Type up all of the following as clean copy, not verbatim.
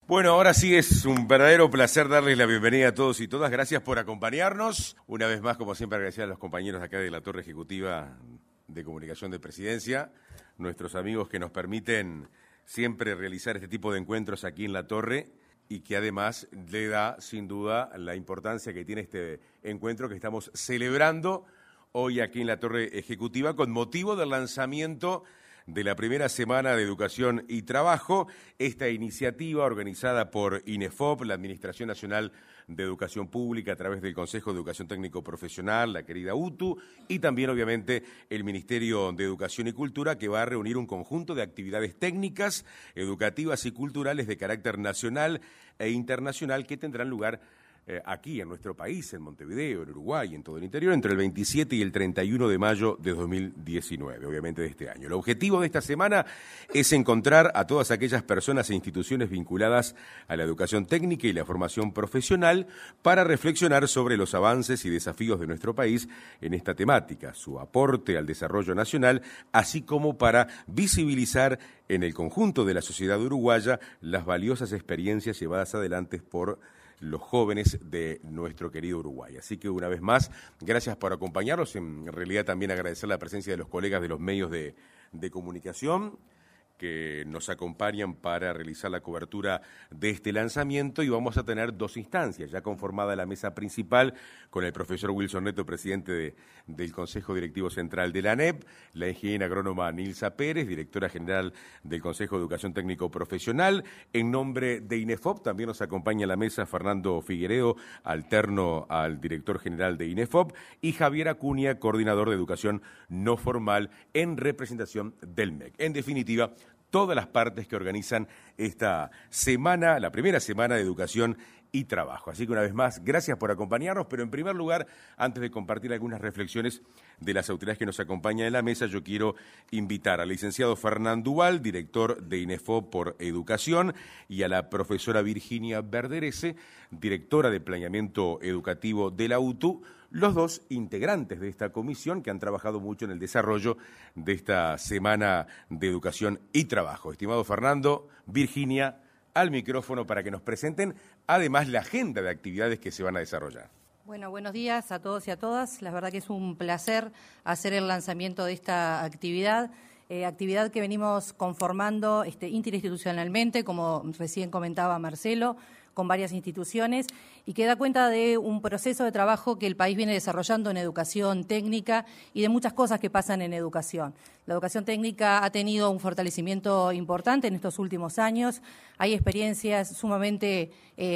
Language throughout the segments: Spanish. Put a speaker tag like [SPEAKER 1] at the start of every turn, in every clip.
[SPEAKER 1] Bueno, ahora sí es un verdadero placer darles la bienvenida a todos y todas. Gracias por acompañarnos. Una vez más, como siempre, agradecer a los compañeros acá de la Torre Ejecutiva de Comunicación de Presidencia, nuestros amigos que nos permiten siempre realizar este tipo de encuentros aquí en la Torre y que además le da, sin duda, la importancia que tiene este encuentro que estamos celebrando hoy aquí en la Torre Ejecutiva con motivo del lanzamiento de la primera semana de Educación y Trabajo, esta iniciativa organizada por INEFOP, la Administración Nacional de Educación Pública, a través del Consejo de Educación Técnico Profesional, la querida UTU, y también, obviamente, el Ministerio de Educación y Cultura, que va a reunir un conjunto de actividades técnicas, educativas y culturales de carácter nacional e internacional que tendrán lugar aquí en nuestro país, en Montevideo, en Uruguay, en todo el interior, entre el 27 y el 31 de mayo de 2019, obviamente de este año. El objetivo de esta semana es encontrar a todas aquellas personas e instituciones vinculadas a la educación técnica y la formación profesional para reflexionar sobre los avances y desafíos de nuestro país en esta temática, su aporte al desarrollo nacional, así como para visibilizar en el conjunto de la sociedad uruguaya las valiosas experiencias llevadas adelante por los jóvenes de nuestro querido Uruguay. Así que una vez más, gracias por acompañarnos. En realidad también agradecer la presencia de los colegas de los medios de comunicación que nos acompañan para realizar la cobertura de este lanzamiento, y vamos a tener dos instancias, ya conformada la mesa principal con el profesor Wilson Neto, presidente del Consejo Directivo Central de la ANEP, la ingeniera agrónoma Nilsa Pérez, directora general del Consejo de Educación Técnico Profesional. En nombre de INEFOP también nos acompaña a la mesa Fernando Figueredo, alterno al director general de INEFOP, y Javier Acuña, coordinador de Educación No Formal en representación del MEC. En definitiva, todas las partes que organizan esta semana, la primera semana de Educación y Trabajo. Así que una vez más, gracias por acompañarnos, pero en primer lugar, antes de compartir algunas reflexiones de las autoridades que nos acompañan en la mesa, yo quiero invitar al licenciado Fernando Duval, director de INEFOP por Educación, y a la profesora Virginia Verderese, directora de Planeamiento Educativo de la UTU, los dos integrantes de esta comisión que han trabajado mucho en el desarrollo de esta Semana de Educación y Trabajo. Estimado Fernando, Virginia, al micrófono para que nos presenten además la agenda de actividades que se van a desarrollar.
[SPEAKER 2] Bueno, buenos días a todos y a todas. La verdad que es un placer hacer el lanzamiento de esta actividad. Actividad que venimos conformando interinstitucionalmente, como recién comentaba Marcelo, con varias instituciones, y que da cuenta de un proceso de trabajo que el país viene desarrollando en educación técnica y de muchas cosas que pasan en educación. La educación técnica ha tenido un fortalecimiento importante en estos últimos años. Hay experiencias sumamente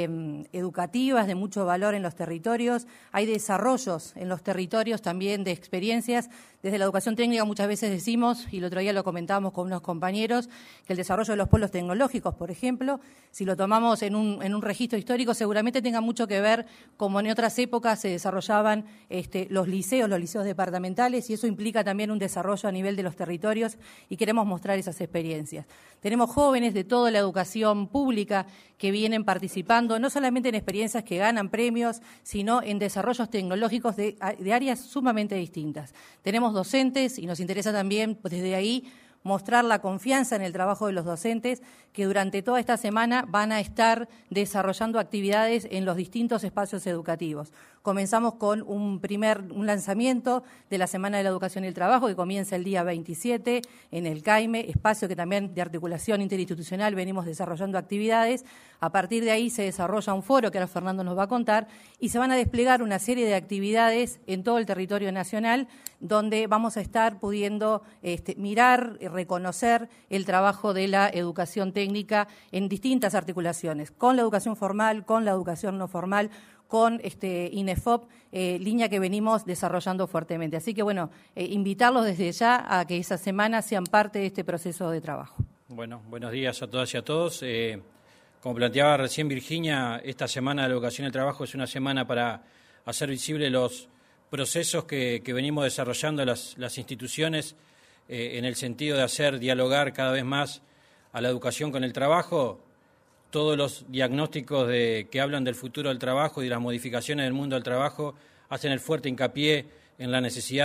[SPEAKER 2] educativas de mucho valor en los territorios. Hay desarrollos en los territorios también de experiencias. Desde la educación técnica muchas veces decimos, y el otro día lo comentábamos con unos compañeros, que el desarrollo de los polos tecnológicos, por ejemplo, si lo tomamos en un registro histórico, seguramente tenga mucho que ver como en otras épocas se desarrollaban los liceos departamentales, y eso implica también un desarrollo a nivel de los territorios, y queremos mostrar esas experiencias. Tenemos jóvenes de toda la educación pública que vienen participando, no solamente en experiencias que ganan premios, sino en desarrollos tecnológicos de áreas sumamente distintas. Tenemos docentes, y nos interesa también desde ahí mostrar la confianza en el trabajo de los docentes, que durante toda esta semana van a estar desarrollando actividades en los distintos espacios educativos. Comenzamos con un lanzamiento de la Semana de la Educación y el Trabajo, que comienza el día 27 en el CAIME, espacio que también de articulación interinstitucional venimos desarrollando actividades. A partir de ahí se desarrolla un foro que ahora Fernando nos va a contar, y se van a desplegar una serie de actividades en todo el territorio nacional, donde vamos a estar pudiendo mirar y reconocer el trabajo de la educación técnica en distintas articulaciones, con la educación formal, con la educación no formal, con INEFOP, línea que venimos desarrollando fuertemente. Así que, bueno, invitarlos desde ya a que esa semana sean parte de este proceso de trabajo.
[SPEAKER 3] Bueno, buenos días a todas y a todos. Como planteaba recién Virginia, esta Semana de la Educación y el Trabajo es una semana para hacer visibles los procesos que venimos desarrollando las instituciones en el sentido de hacer dialogar cada vez más a la educación con el trabajo. Todos los diagnósticos que hablan del futuro del trabajo y de las modificaciones del mundo del trabajo hacen el fuerte hincapié en la necesidad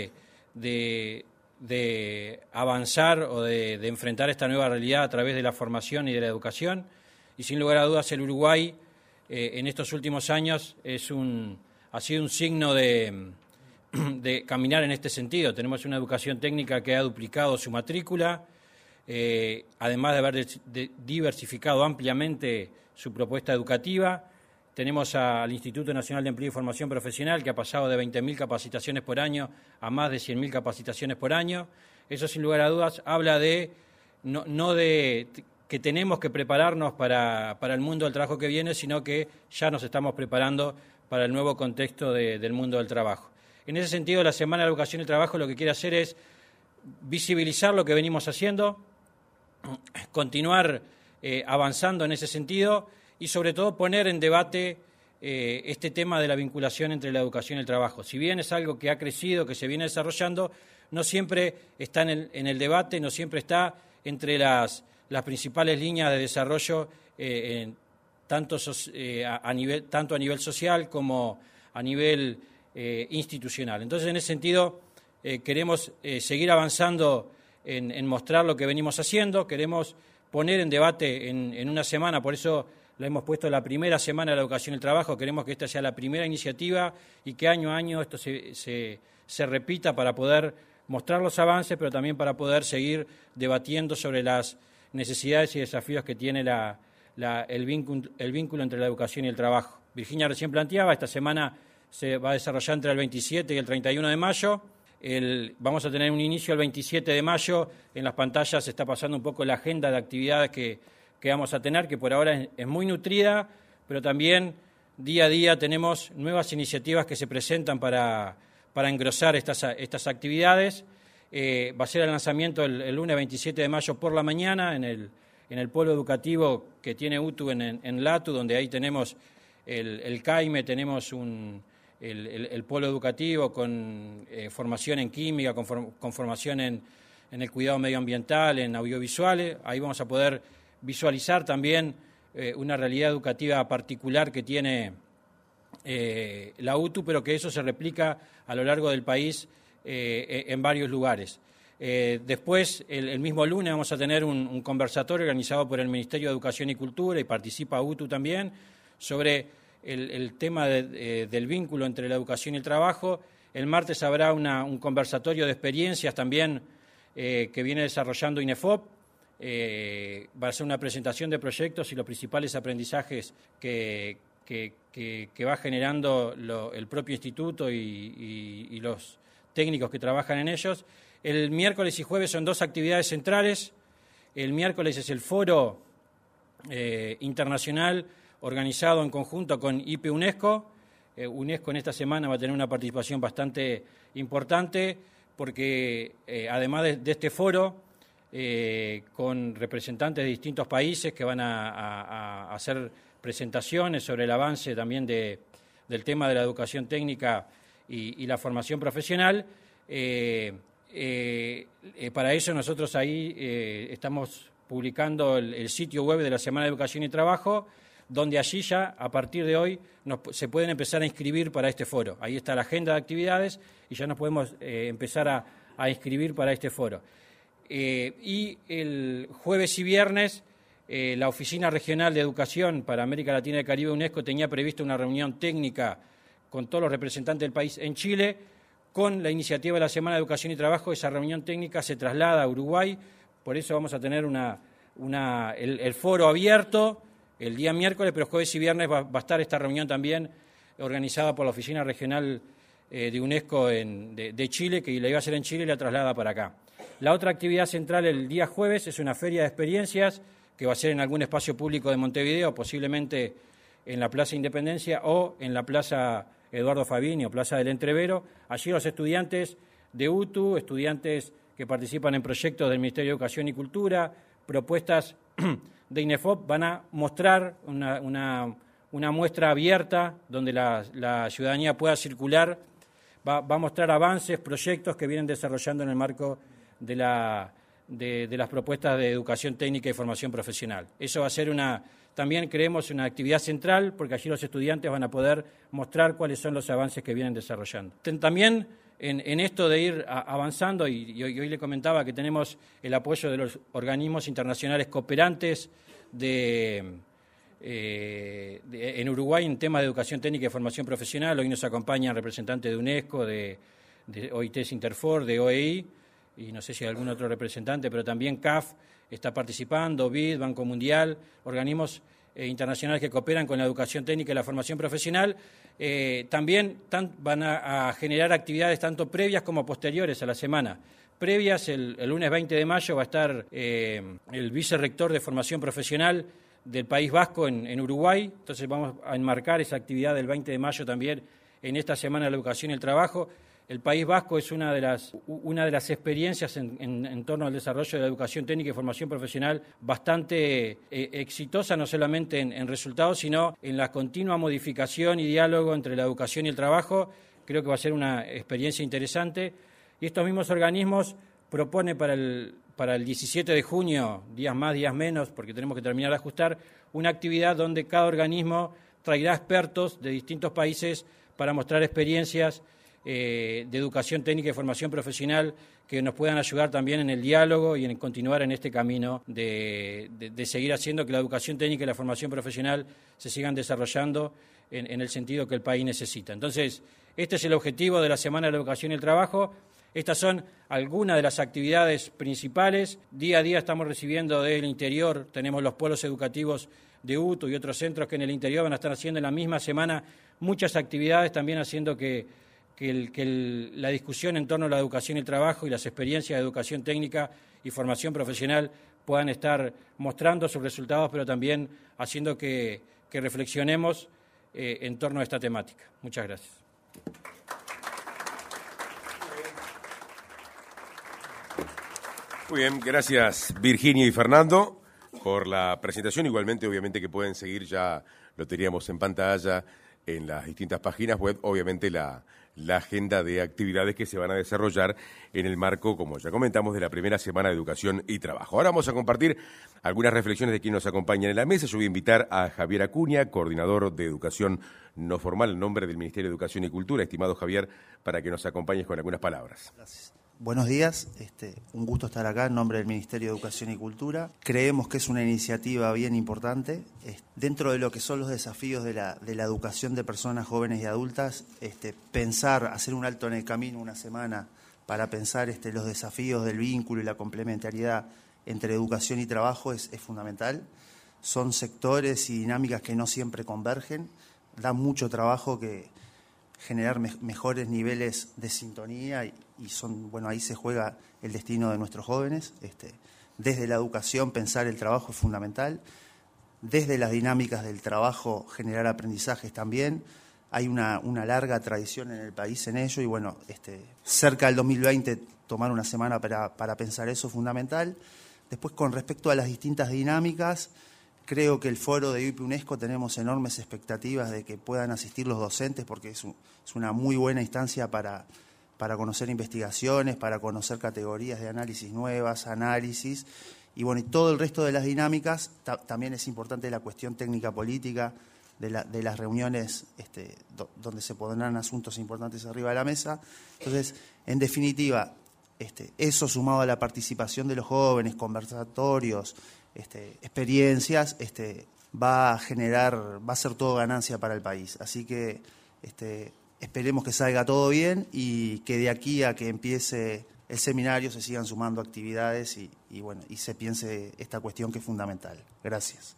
[SPEAKER 3] de avanzar o de enfrentar esta nueva realidad a través de la formación y de la educación. y sin lugar a dudas el Uruguay en estos últimos años ha sido un signo de caminar en este sentido. Tenemos una educación técnica que ha duplicado su matrícula, además de haber diversificado ampliamente su propuesta educativa. Tenemos al Instituto Nacional de Empleo y Formación Profesional, que ha pasado de 20.000 capacitaciones por año a más de 100.000 capacitaciones por año. Eso, sin lugar a dudas, habla de no de que tenemos que prepararnos para el mundo del trabajo que viene, sino que ya nos estamos preparando para el nuevo contexto del mundo del trabajo. En ese sentido, la Semana de la Educación y el Trabajo lo que quiere hacer es visibilizar lo que venimos haciendo, continuar avanzando en ese sentido y, sobre todo, poner en debate este tema de la vinculación entre la educación y el trabajo. Si bien es algo que ha crecido, que se viene desarrollando, no siempre está en el debate, no siempre está entre las principales líneas de desarrollo, tanto a nivel social como a nivel institucional. Entonces, en ese sentido, queremos seguir avanzando en mostrar lo que venimos haciendo, queremos poner en debate en una semana, por eso la hemos puesto la primera semana de la educación y el trabajo, queremos que esta sea la primera iniciativa y que año a año esto se repita para poder mostrar los avances, pero también para poder seguir debatiendo sobre las necesidades y desafíos que tiene el vínculo entre la educación y el trabajo. Virginia recién planteaba, esta semana se va a desarrollar entre el 27 y el 31 de mayo. Vamos a tener un inicio el 27 de mayo. En las pantallas se está pasando un poco la agenda de actividades que vamos a tener, que por ahora es muy nutrida, pero también día a día tenemos nuevas iniciativas que se presentan para engrosar estas actividades. Va a ser el lanzamiento el lunes 27 de mayo por la mañana en el polo educativo que tiene UTU en LATU, donde ahí tenemos el CAIME, tenemos el polo educativo con formación en química, con formación en el cuidado medioambiental, en audiovisuales. Ahí vamos a poder visualizar también una realidad educativa particular que tiene la UTU, pero que eso se replica a lo largo del país en varios lugares. Después, el mismo lunes, vamos a tener un conversatorio organizado por el Ministerio de Educación y Cultura, y participa UTU también, sobre el tema del vínculo entre la educación y el trabajo. El martes habrá un conversatorio de experiencias también que viene desarrollando INEFOP. Va a ser una presentación de proyectos y los principales aprendizajes que va generando el propio instituto y los técnicos que trabajan en ellos. El miércoles y jueves son dos actividades centrales. El miércoles es el foro internacional organizado en conjunto con IP UNESCO. UNESCO en esta semana va a tener una participación bastante importante porque además de este foro, con representantes de distintos países que van a hacer presentaciones sobre el avance también del tema de la educación técnica y la formación profesional. Para eso nosotros ahí estamos publicando el sitio web de la Semana de Educación y Trabajo, donde allí ya, a partir de hoy, se pueden empezar a inscribir para este foro. Ahí está la agenda de actividades y ya nos podemos empezar a inscribir para este foro. Y el jueves y viernes, la Oficina Regional de Educación para América Latina y el Caribe, UNESCO, tenía previsto una reunión técnica con todos los representantes del país en Chile. Con la iniciativa de la Semana de Educación y Trabajo, esa reunión técnica se traslada a Uruguay, por eso vamos a tener el foro abierto el día miércoles, pero jueves y viernes va a estar esta reunión también organizada por la Oficina Regional de UNESCO de Chile, que la iba a hacer en Chile y la traslada para acá. La otra actividad central el día jueves es una feria de experiencias que va a ser en algún espacio público de Montevideo, posiblemente en la Plaza Independencia o en la Plaza Eduardo Fabini o Plaza del Entrevero. Allí los estudiantes de UTU, estudiantes que participan en proyectos del Ministerio de Educación y Cultura, propuestas de INEFOP, van a mostrar una muestra abierta donde la ciudadanía pueda circular, va a mostrar avances, proyectos que vienen desarrollando en el marco de las propuestas de educación técnica y formación profesional. Eso va a ser también creemos una actividad central, porque allí los estudiantes van a poder mostrar cuáles son los avances que vienen desarrollando. También en esto de ir avanzando, y hoy le comentaba que tenemos el apoyo de los organismos internacionales cooperantes de en Uruguay en temas de educación técnica y formación profesional. Hoy nos acompañan representantes de UNESCO, de OIT Interfor, de OEI, y no sé si hay algún otro representante, pero también CAF está participando, BID, Banco Mundial, organismos internacionales que cooperan con la educación técnica y la formación profesional. También van a generar actividades tanto previas como posteriores a la semana. Previas, el lunes 20 de mayo va a estar el vicerrector de formación profesional del País Vasco en Uruguay, entonces vamos a enmarcar esa actividad del 20 de mayo también en esta Semana de la Educación y el Trabajo. El País Vasco es una de las experiencias en torno al desarrollo de la educación técnica y formación profesional bastante exitosa, no solamente en resultados, sino en la continua modificación y diálogo entre la educación y el trabajo. Creo que va a ser una experiencia interesante. Y estos mismos organismos proponen para el 17 de junio, días más, días menos, porque tenemos que terminar de ajustar, una actividad donde cada organismo traerá expertos de distintos países para mostrar experiencias de educación técnica y formación profesional que nos puedan ayudar también en el diálogo y en continuar en este camino de seguir haciendo que la educación técnica y la formación profesional se sigan desarrollando en el sentido que el país necesita. Entonces, este es el objetivo de la Semana de la Educación y el Trabajo. Estas son algunas de las actividades principales. Día a día estamos recibiendo del interior, tenemos los polos educativos de UTU y otros centros que en el interior van a estar haciendo en la misma semana muchas actividades, también haciendo que la discusión en torno a la educación y el trabajo y las experiencias de educación técnica y formación profesional puedan estar mostrando sus resultados, pero también haciendo que reflexionemos en torno a esta temática. Muchas gracias.
[SPEAKER 1] Muy bien, gracias Virginia y Fernando por la presentación. Igualmente, obviamente que pueden seguir, ya lo teníamos en pantalla en las distintas páginas web, obviamente la agenda de actividades que se van a desarrollar en el marco, como ya comentamos, de la primera Semana de Educación y Trabajo. Ahora vamos a compartir algunas reflexiones de quienes nos acompañan en la mesa. Yo voy a invitar a Javier Acuña, coordinador de Educación No Formal, en nombre del Ministerio de Educación y Cultura. Estimado Javier, para que nos acompañes con algunas palabras.
[SPEAKER 4] Gracias. Buenos días, un gusto estar acá en nombre del Ministerio de Educación y Cultura. Creemos que es una iniciativa bien importante. Dentro de lo que son los desafíos de la educación de personas jóvenes y adultas, hacer un alto en el camino una semana para pensar los desafíos del vínculo y la complementariedad entre educación y trabajo es fundamental. Son sectores y dinámicas que no siempre convergen, da mucho trabajo generar mejores niveles de sintonía y ahí se juega el destino de nuestros jóvenes. Desde la educación pensar el trabajo es fundamental, desde las dinámicas del trabajo generar aprendizajes también. Hay una larga tradición en el país en ello y cerca del 2020 tomar una semana para pensar eso es fundamental. Después, con respecto a las distintas dinámicas, creo que el foro de UIP UNESCO tenemos enormes expectativas de que puedan asistir los docentes porque es una muy buena instancia para conocer investigaciones, para conocer categorías de análisis nuevas, análisis y todo el resto de las dinámicas. También es importante la cuestión técnica política de las reuniones donde se pondrán asuntos importantes arriba de la mesa. Entonces, en definitiva, eso sumado a la participación de los jóvenes, conversatorios, experiencias, va a ser todo ganancia para el país. Así que esperemos que salga todo bien y que de aquí a que empiece el seminario se sigan sumando actividades y se piense esta cuestión que es fundamental. Gracias.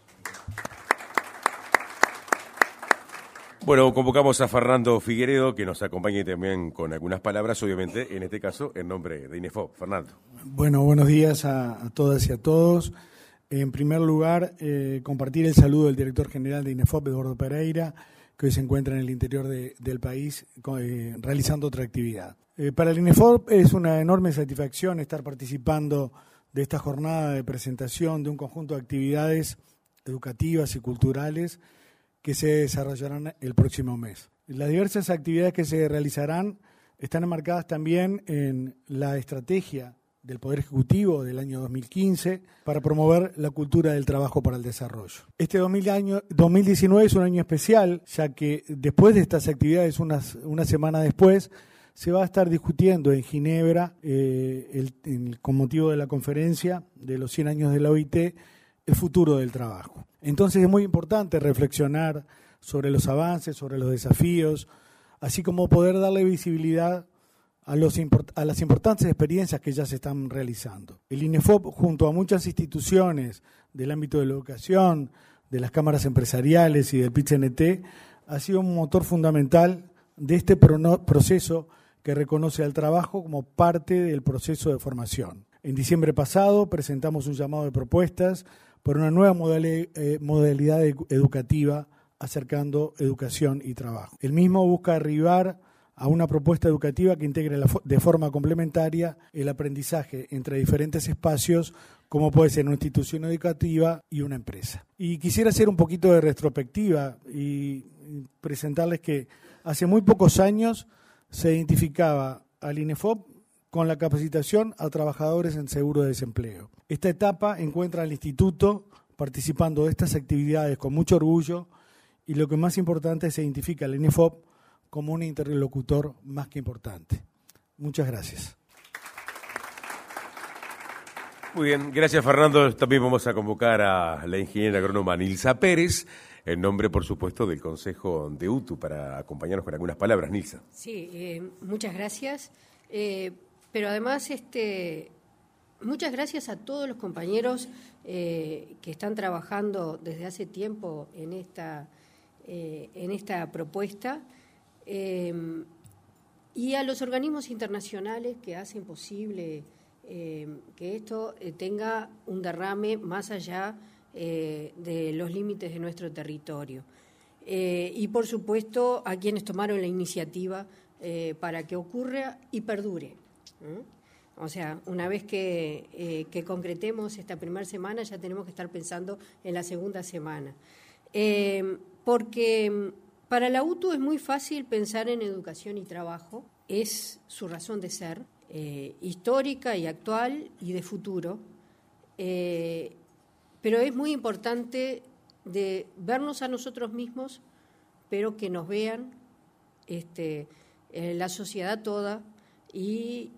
[SPEAKER 1] Bueno, convocamos a Fernando Figueredo, que nos acompañe también con algunas palabras, obviamente, en este caso, en nombre de INEFOP. Fernando.
[SPEAKER 5] Bueno, buenos días a todas y a todos. En primer lugar, compartir el saludo del director general de INEFOP, Eduardo Pereira, que hoy se encuentra en el interior del país realizando otra actividad. Para el INEFOP es una enorme satisfacción estar participando de esta jornada de presentación de un conjunto de actividades educativas y culturales que se desarrollarán el próximo mes. Las diversas actividades que se realizarán están enmarcadas también en la estrategia del Poder Ejecutivo del año 2015 para promover la cultura del trabajo para el desarrollo. Este 2019 es un año especial, ya que después de estas actividades, una semana después, se va a estar discutiendo en Ginebra, con motivo de la conferencia de los 100 años de la OIT, el futuro del trabajo. Entonces es muy importante reflexionar sobre los avances, sobre los desafíos, así como poder darle visibilidad a las importantes experiencias que ya se están realizando. El INEFOP, junto a muchas instituciones del ámbito de la educación, de las cámaras empresariales y del PIT-CNT, ha sido un motor fundamental de este proceso que reconoce al trabajo como parte del proceso de formación. En diciembre pasado presentamos un llamado de propuestas por una nueva modalidad educativa acercando educación y trabajo. El mismo busca arribar a una propuesta educativa que integre de forma complementaria el aprendizaje entre diferentes espacios, como puede ser una institución educativa y una empresa. Y quisiera hacer un poquito de retrospectiva y presentarles que hace muy pocos años se identificaba al INEFOP con la capacitación a trabajadores en seguro de desempleo. Esta etapa encuentra al instituto participando de estas actividades con mucho orgullo y lo que más importante es se identifica al INEFOP como un interlocutor más que importante. Muchas gracias.
[SPEAKER 1] Muy bien, gracias Fernando. También vamos a convocar a la ingeniera agrónoma Nilsa Pérez, en nombre, por supuesto, del Consejo de UTU, para acompañarnos con algunas palabras. Nilsa.
[SPEAKER 6] Sí, muchas gracias. Pero además, muchas gracias a todos los compañeros que están trabajando desde hace tiempo en esta propuesta y a los organismos internacionales que hacen posible que esto tenga un derrame más allá de los límites de nuestro territorio. Y, por supuesto, a quienes tomaron la iniciativa para que ocurra y perdure. O sea, una vez que concretemos esta primera semana, ya tenemos que estar pensando en la segunda semana. Porque para la UTU es muy fácil pensar en educación y trabajo, es su razón de ser, histórica y actual y de futuro, pero es muy importante de vernos a nosotros mismos, pero que nos vean la sociedad toda y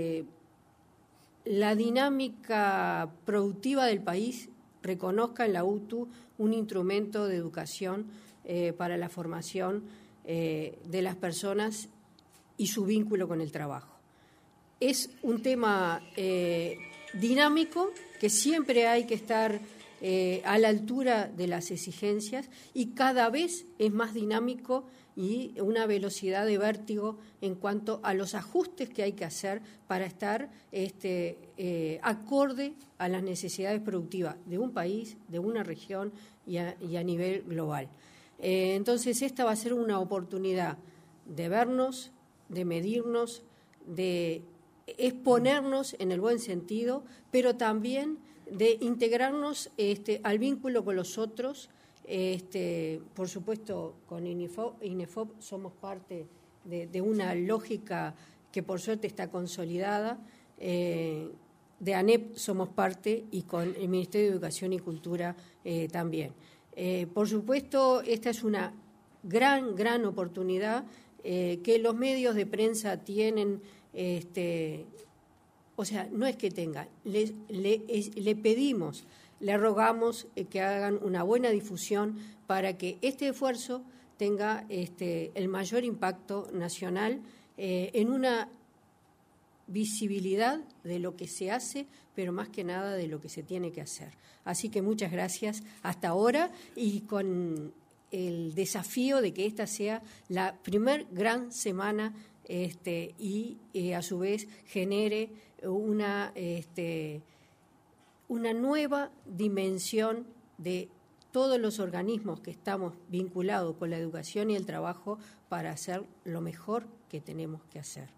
[SPEAKER 6] la dinámica productiva del país reconozca en la UTU un instrumento de educación para la formación de las personas y su vínculo con el trabajo. Es un tema dinámico que siempre hay que estar a la altura de las exigencias y cada vez es más dinámico y una velocidad de vértigo en cuanto a los ajustes que hay que hacer para estar acorde a las necesidades productivas de un país, de una región y a nivel global. Entonces, esta va a ser una oportunidad de vernos, de medirnos, de exponernos en el buen sentido, pero también de integrarnos al vínculo con los otros. Por supuesto, con INEFOP somos parte de una lógica que por suerte está consolidada. De ANEP somos parte y con el Ministerio de Educación y Cultura también. Por supuesto, esta es una gran oportunidad que los medios de prensa tienen. O sea, no es que tengan, le pedimos, le rogamos que hagan una buena difusión para que este esfuerzo tenga el mayor impacto nacional en una visibilidad de lo que se hace, pero más que nada de lo que se tiene que hacer. Así que muchas gracias hasta ahora y con el desafío de que esta sea la primer gran semana y a su vez genere una nueva dimensión de todos los organismos que estamos vinculados con la educación y el trabajo para hacer lo mejor que tenemos que hacer.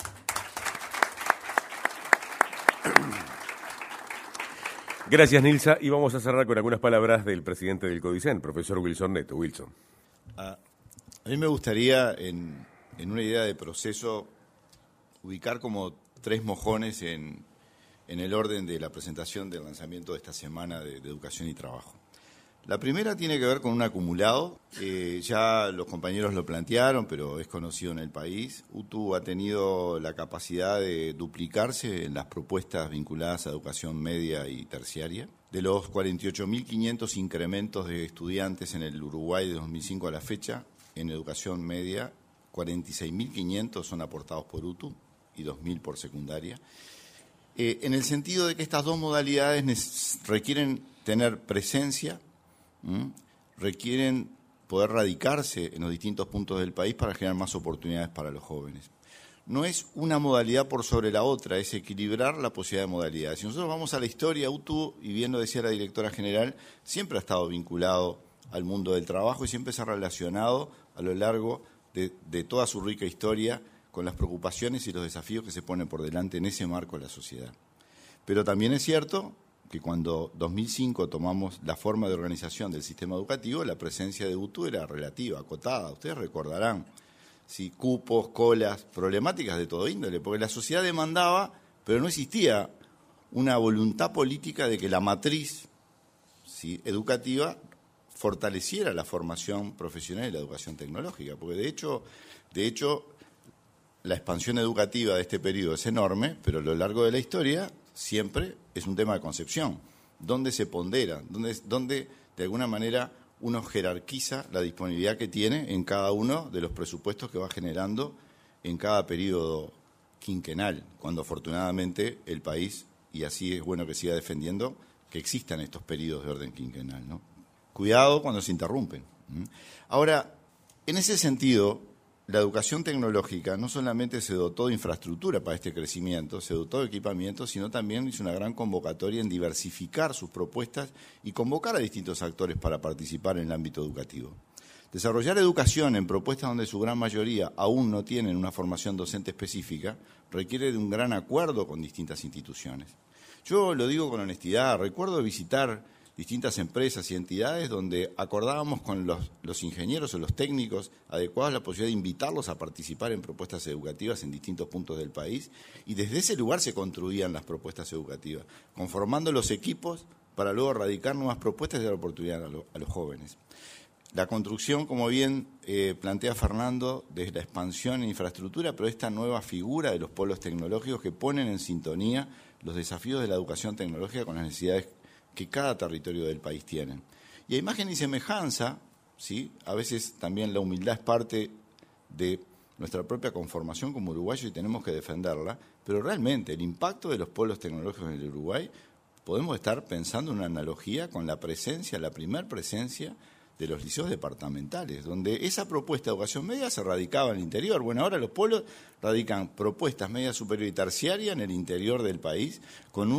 [SPEAKER 1] Gracias, Nilsa. Y vamos a cerrar con algunas palabras del presidente del CODICEN, profesor Wilson Neto. Wilson.
[SPEAKER 7] A mí me gustaría, en una idea de proceso, ubicar como 3 mojones en el orden de la presentación del lanzamiento de esta semana de educación y trabajo. La primera tiene que ver con un acumulado, ya los compañeros lo plantearon, pero es conocido en el país. UTU ha tenido la capacidad de duplicarse en las propuestas vinculadas a educación media y terciaria. De los 48.500 incrementos de estudiantes en el Uruguay de 2005 a la fecha, en educación media, 46.500 son aportados por UTU y 2.000 por secundaria. En el sentido de que estas dos modalidades requieren tener presencia, requieren poder radicarse en los distintos puntos del país para generar más oportunidades para los jóvenes. No es una modalidad por sobre la otra, es equilibrar la posibilidad de modalidades. Si nosotros vamos a la historia, UTU, y bien lo decía la directora general, siempre ha estado vinculado al mundo del trabajo y siempre se ha relacionado a lo largo de toda su rica historia con las preocupaciones y los desafíos que se ponen por delante en ese marco de la sociedad. Pero también es cierto que cuando 2005 tomamos la forma de organización del sistema educativo, la presencia de UTU era relativa, acotada. Ustedes recordarán, ¿sí? Cupos, colas, problemáticas de todo índole, porque la sociedad demandaba, pero no existía una voluntad política de que la matriz, ¿sí?, educativa fortaleciera la formación profesional y la educación tecnológica, porque de hecho la expansión educativa de este periodo es enorme, pero a lo largo de la historia siempre es un tema de concepción. ¿Dónde se pondera? ¿Dónde de alguna manera uno jerarquiza la disponibilidad que tiene en cada uno de los presupuestos que va generando en cada periodo quinquenal? Cuando afortunadamente el país, y así es bueno que siga defendiendo, que existan estos periodos de orden quinquenal, ¿no? Cuidado cuando se interrumpen. Ahora, en ese sentido, la educación tecnológica no solamente se dotó de infraestructura para este crecimiento, se dotó de equipamiento, sino también hizo una gran convocatoria en diversificar sus propuestas y convocar a distintos actores para participar en el ámbito educativo. Desarrollar educación en propuestas donde su gran mayoría aún no tienen una formación docente específica requiere de un gran acuerdo con distintas instituciones. Yo lo digo con honestidad, recuerdo visitar distintas empresas y entidades donde acordábamos con los ingenieros o los técnicos adecuados la posibilidad de invitarlos a participar en propuestas educativas en distintos puntos del país, y desde ese lugar se construían las propuestas educativas, conformando los equipos para luego radicar nuevas propuestas y dar oportunidad a los jóvenes. La construcción, como bien plantea Fernando, desde la expansión en infraestructura, pero esta nueva figura de los polos tecnológicos que ponen en sintonía los desafíos de la educación tecnológica con las necesidades que cada territorio del país tiene. Y a imagen y semejanza, ¿sí?, a veces también la humildad es parte de nuestra propia conformación como uruguayos y tenemos que defenderla, pero realmente el impacto de los polos tecnológicos en el Uruguay, podemos estar pensando en una analogía con la presencia, la primer presencia de los liceos departamentales, donde esa propuesta de educación media se radicaba en el interior. Bueno, ahora los polos radican propuestas media superior y terciaria en el interior del país, con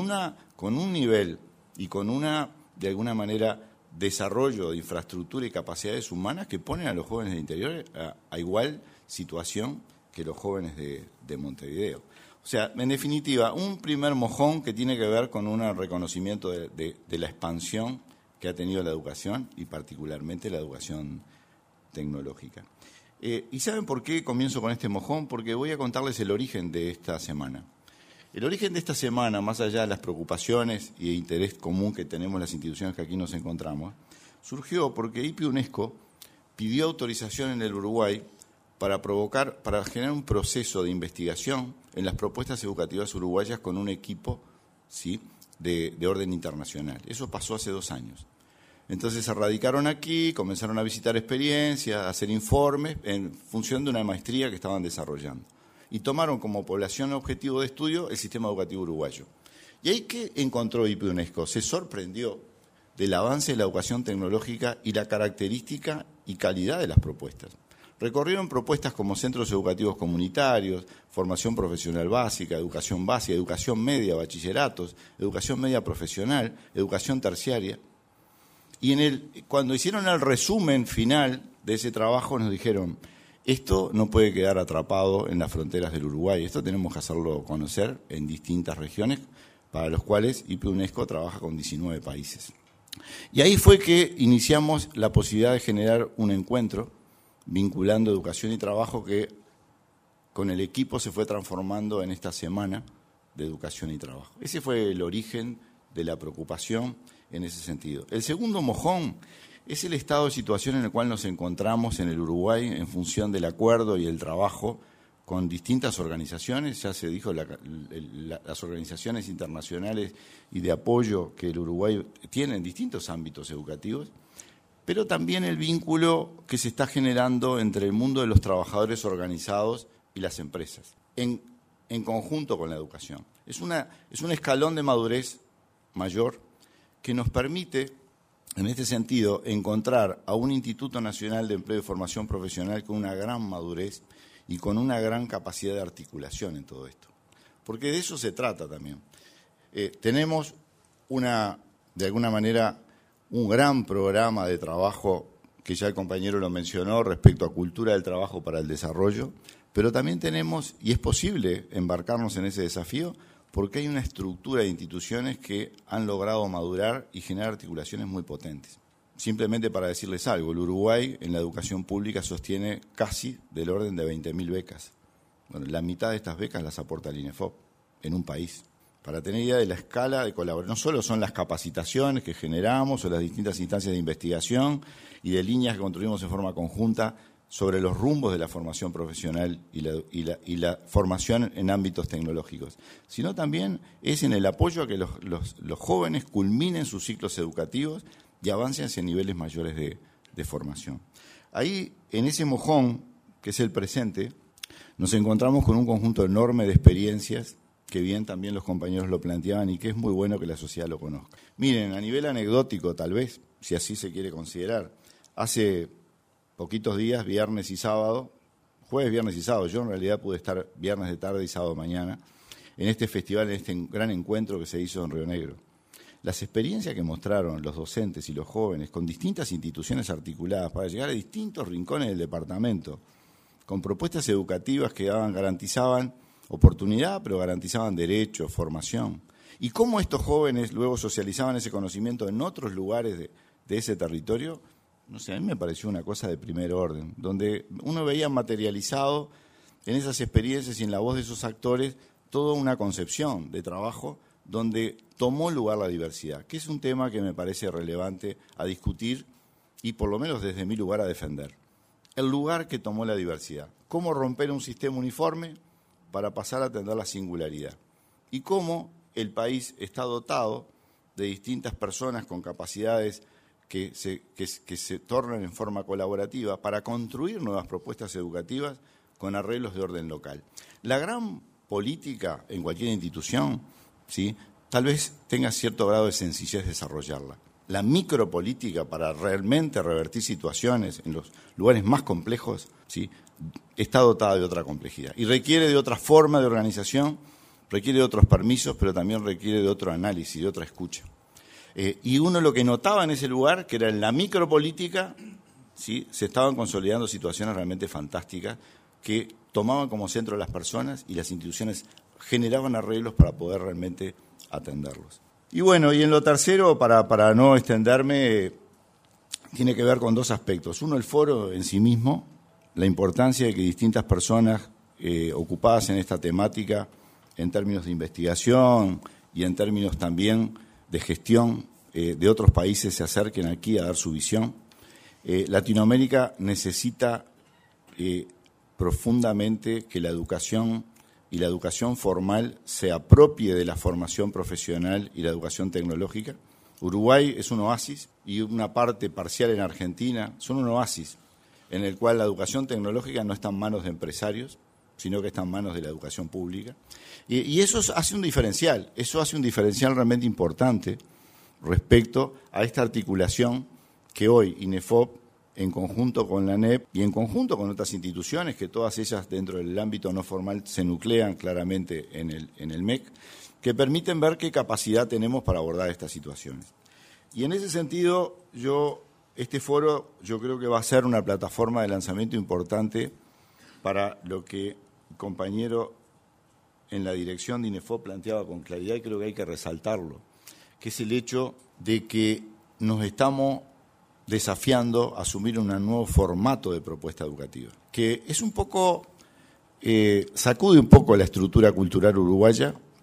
[SPEAKER 7] un nivel y con de alguna manera, desarrollo de infraestructura y capacidades humanas que ponen a los jóvenes del interior a igual situación que los jóvenes de Montevideo. O sea, en definitiva, un primer mojón que tiene que ver con un reconocimiento de la expansión que ha tenido la educación y particularmente la educación tecnológica. ¿Y saben por qué comienzo con este mojón? Porque voy a contarles el origen de esta semana. El origen de esta semana, más allá de las preocupaciones y de interés común que tenemos las instituciones que aquí nos encontramos, surgió porque IPI UNESCO pidió autorización en el Uruguay para generar un proceso de investigación en las propuestas educativas uruguayas con un equipo, ¿sí?, de orden internacional. Eso pasó hace 2 años. Entonces se radicaron aquí, comenzaron a visitar experiencias, a hacer informes en función de una maestría que estaban desarrollando. Y tomaron como población objetivo de estudio el sistema educativo uruguayo. Y ahí, ¿qué encontró IPI UNESCO? Se sorprendió del avance de la educación tecnológica y la característica y calidad de las propuestas. Recorrieron propuestas como centros educativos comunitarios, formación profesional básica, educación media, bachilleratos, educación media profesional, educación terciaria. Y cuando hicieron el resumen final de ese trabajo nos dijeron: esto no puede quedar atrapado en las fronteras del Uruguay, esto tenemos que hacerlo conocer en distintas regiones, para los cuales IPI UNESCO trabaja con 19 países. Y ahí fue que iniciamos la posibilidad de generar un encuentro vinculando educación y trabajo que con el equipo se fue transformando en esta semana de educación y trabajo. Ese fue el origen de la preocupación en ese sentido. El segundo mojón es el estado de situación en el cual nos encontramos en el Uruguay en función del acuerdo y el trabajo con distintas organizaciones, ya se dijo, las organizaciones internacionales y de apoyo que el Uruguay tiene en distintos ámbitos educativos, pero también el vínculo que se está generando entre el mundo de los trabajadores organizados y las empresas, en conjunto con la educación. Es un escalón de madurez mayor que nos permite, en este sentido, encontrar a un Instituto Nacional de Empleo y Formación Profesional con una gran madurez y con una gran capacidad de articulación en todo esto. Porque de eso se trata también. Tenemos de alguna manera, un gran programa de trabajo, que ya el compañero lo mencionó, respecto a cultura del trabajo para el desarrollo, pero también tenemos, y es posible embarcarnos en ese desafío, porque hay una estructura de instituciones que han logrado madurar y generar articulaciones muy potentes. Simplemente para decirles algo, el Uruguay en la educación pública sostiene casi del orden de 20.000 becas. Bueno, la mitad de estas becas las aporta el INEFOP en un país. Para tener idea de la escala de colaboración, no solo son las capacitaciones que generamos o las distintas instancias de investigación y de líneas que construimos en forma conjunta sobre los rumbos de la formación profesional y la formación en ámbitos tecnológicos, sino también es en el apoyo a que los jóvenes culminen sus ciclos educativos y avancen hacia niveles mayores de formación. Ahí, en ese mojón, que es el presente, nos encontramos con un conjunto enorme de experiencias que bien también los compañeros lo planteaban y que es muy bueno que la sociedad lo conozca. Miren, a nivel anecdótico tal vez, si así se quiere considerar, hace poquitos días, viernes y sábado, jueves, viernes y sábado, yo en realidad pude estar viernes de tarde y sábado mañana, en este festival, en este gran encuentro que se hizo en Río Negro. Las experiencias que mostraron los docentes y los jóvenes con distintas instituciones articuladas para llegar a distintos rincones del departamento, con propuestas educativas que garantizaban oportunidad, pero garantizaban derechos, formación. Y cómo estos jóvenes luego socializaban ese conocimiento en otros lugares de ese territorio, no sé, a mí me pareció una cosa de primer orden, donde uno veía materializado en esas experiencias y en la voz de esos actores toda una concepción de trabajo donde tomó lugar la diversidad, que es un tema que me parece relevante a discutir y por lo menos desde mi lugar a defender. El lugar que tomó la diversidad, cómo romper un sistema uniforme para pasar a atender la singularidad y cómo el país está dotado de distintas personas con capacidades que se tornan en forma colaborativa para construir nuevas propuestas educativas con arreglos de orden local. La gran política en cualquier institución, ¿sí?, tal vez tenga cierto grado de sencillez desarrollarla. La micropolítica para realmente revertir situaciones en los lugares más complejos, ¿sí?, está dotada de otra complejidad y requiere de otra forma de organización, requiere de otros permisos, pero también requiere de otro análisis, de otra escucha. Y uno lo que notaba en ese lugar, que era en la micropolítica, ¿sí?, se estaban consolidando situaciones realmente fantásticas que tomaban como centro a las personas y las instituciones generaban arreglos para poder realmente atenderlos. Y bueno, y en lo tercero, para no extenderme, tiene que ver con dos aspectos. Uno, el foro en sí mismo, la importancia de que distintas personas ocupadas en esta temática, en términos de investigación y en términos también de gestión de otros países, se acerquen aquí a dar su visión. Latinoamérica necesita profundamente que la educación y la educación formal se apropie de la formación profesional y la educación tecnológica. Uruguay es un oasis y una parte parcial en Argentina son un oasis en el cual la educación tecnológica no está en manos de empresarios, sino que está en manos de la educación pública. Y eso hace un diferencial, realmente importante respecto a esta articulación que hoy INEFOP, en conjunto con la ANEP y en conjunto con otras instituciones, que todas ellas dentro del ámbito no formal se nuclean claramente en el MEC, que permiten ver qué capacidad tenemos para abordar estas situaciones. Y en ese sentido, este foro yo creo que va a ser una plataforma de lanzamiento importante para lo que el compañero en la dirección de INEFOP planteaba con claridad, y creo que hay que resaltarlo, que es el hecho de que nos estamos desafiando a asumir un nuevo formato de propuesta educativa, que es un poco, sacude un poco la estructura cultural uruguaya,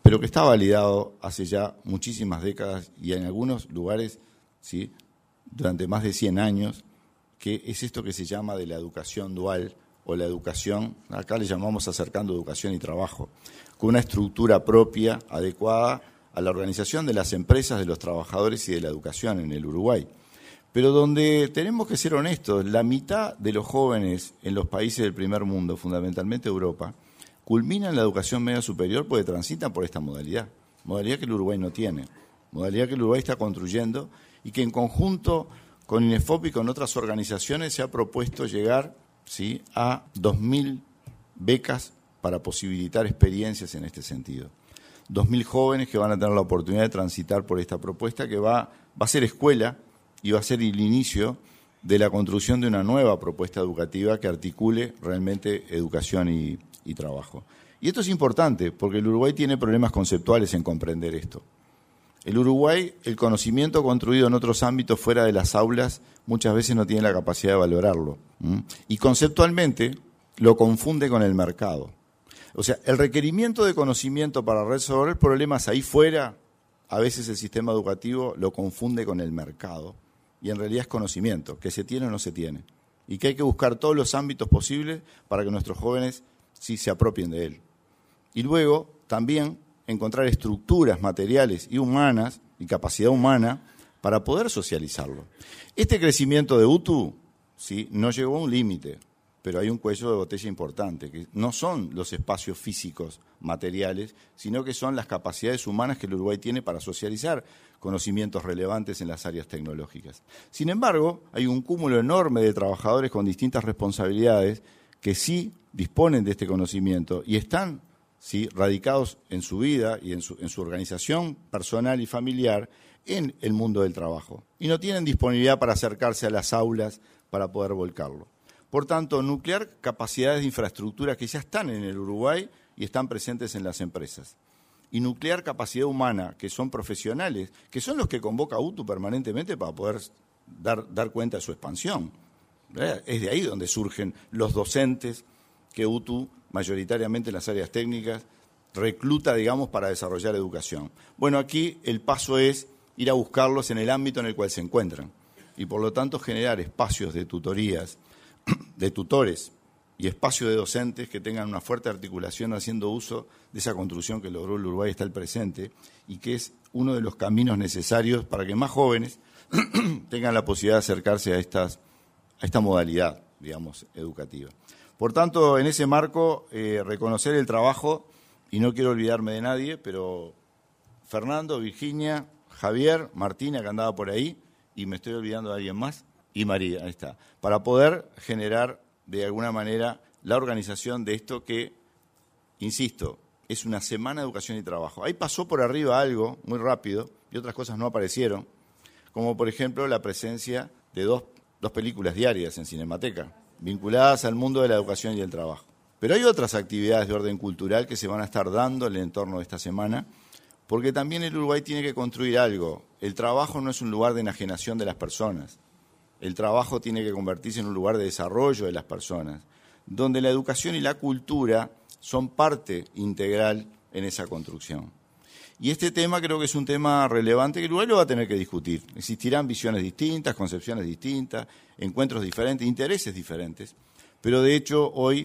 [SPEAKER 7] pero que está validado hace ya muchísimas décadas y en algunos lugares, ¿sí?, durante más de 100 años, que es esto que se llama de la educación dual o la educación, acá le llamamos acercando educación y trabajo, con una estructura propia, adecuada a la organización de las empresas, de los trabajadores y de la educación en el Uruguay. Pero donde tenemos que ser honestos, la mitad de los jóvenes en los países del primer mundo, fundamentalmente Europa, culminan la educación media superior porque transitan por esta modalidad que el Uruguay no tiene, modalidad que el Uruguay está construyendo y que en conjunto con INEFOP y con otras organizaciones se ha propuesto llegar, ¿sí?, a 2.000 becas para posibilitar experiencias en este sentido. 2.000 jóvenes que van a tener la oportunidad de transitar por esta propuesta que va a ser escuela y va a ser el inicio de la construcción de una nueva propuesta educativa que articule realmente educación y trabajo. Y esto es importante porque el Uruguay tiene problemas conceptuales en comprender esto. El Uruguay, el conocimiento construido en otros ámbitos fuera de las aulas, muchas veces no tiene la capacidad de valorarlo. Y conceptualmente lo confunde con el mercado. O sea, el requerimiento de conocimiento para resolver problemas ahí fuera, a veces el sistema educativo lo confunde con el mercado. Y en realidad es conocimiento, que se tiene o no se tiene. Y que hay que buscar todos los ámbitos posibles para que nuestros jóvenes sí se apropien de él. Y luego también encontrar estructuras materiales y humanas y capacidad humana para poder socializarlo. Este crecimiento de UTU, ¿sí?, no llegó a un límite, pero hay un cuello de botella importante, que no son los espacios físicos materiales, sino que son las capacidades humanas que el Uruguay tiene para socializar conocimientos relevantes en las áreas tecnológicas. Sin embargo, hay un cúmulo enorme de trabajadores con distintas responsabilidades que sí disponen de este conocimiento y están, ¿sí?, radicados en su vida y en su organización personal y familiar en el mundo del trabajo. Y no tienen disponibilidad para acercarse a las aulas para poder volcarlo. Por tanto, nuclear capacidades de infraestructura que ya están en el Uruguay y están presentes en las empresas. Y nuclear capacidad humana, que son profesionales, que son los que convoca UTU permanentemente para poder dar cuenta de su expansión. Es de ahí donde surgen los docentes que UTU, mayoritariamente en las áreas técnicas, recluta, digamos, para desarrollar educación. Bueno, aquí el paso es ir a buscarlos en el ámbito en el cual se encuentran y, por lo tanto, generar espacios de tutorías, de tutores y espacios de docentes que tengan una fuerte articulación haciendo uso de esa construcción que logró el Uruguay hasta el presente y que es uno de los caminos necesarios para que más jóvenes tengan la posibilidad de acercarse a esta modalidad, digamos, educativa. Por tanto, en ese marco, reconocer el trabajo, y no quiero olvidarme de nadie, pero Fernando, Virginia, Javier, Martina, que andaba por ahí, y me estoy olvidando de alguien más, y María, ahí está, para poder generar de alguna manera la organización de esto que, insisto, es una semana de educación y trabajo. Ahí pasó por arriba algo muy rápido y otras cosas no aparecieron, como por ejemplo la presencia de dos películas diarias en Cinemateca, vinculadas al mundo de la educación y el trabajo. Pero hay otras actividades de orden cultural que se van a estar dando en el entorno de esta semana, porque también el Uruguay tiene que construir algo. El trabajo no es un lugar de enajenación de las personas. El trabajo tiene que convertirse en un lugar de desarrollo de las personas, donde la educación y la cultura son parte integral en esa construcción. Y este tema creo que es un tema relevante que el Uruguay lo va a tener que discutir. Existirán visiones distintas, concepciones distintas, encuentros diferentes, intereses diferentes, pero de hecho hoy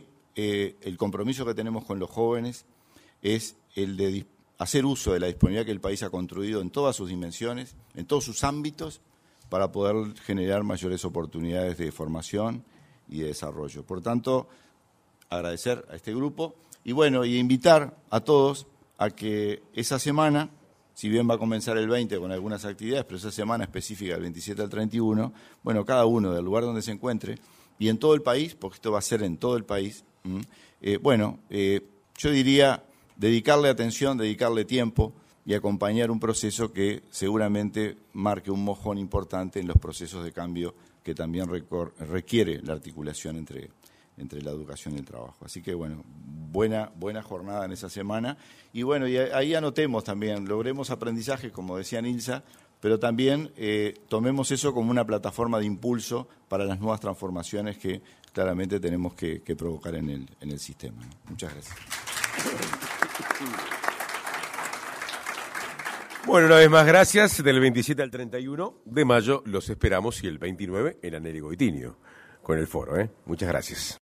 [SPEAKER 7] el compromiso que tenemos con los jóvenes es el de hacer uso de la disponibilidad que el país ha construido en todas sus dimensiones, en todos sus ámbitos, para poder generar mayores oportunidades de formación y de desarrollo. Por tanto, agradecer a este grupo y bueno, y invitar a todos a que esa semana, si bien va a comenzar el 20 con algunas actividades, pero esa semana específica del 27 al 31, bueno, cada uno del lugar donde se encuentre y en todo el país, porque esto va a ser en todo el país, yo diría dedicarle atención, dedicarle tiempo y acompañar un proceso que seguramente marque un mojón importante en los procesos de cambio que también requiere la articulación entre la educación y el trabajo. Así que, bueno, buena jornada en esa semana. Y bueno, y ahí anotemos también, logremos aprendizajes, como decía Nilsa, pero también tomemos eso como una plataforma de impulso para las nuevas transformaciones que claramente tenemos que provocar en el sistema. Muchas gracias.
[SPEAKER 1] Bueno, una vez más, gracias. Del 27 al 31 de mayo los esperamos y el 29 en Anel y Goitinio con el foro. Muchas gracias.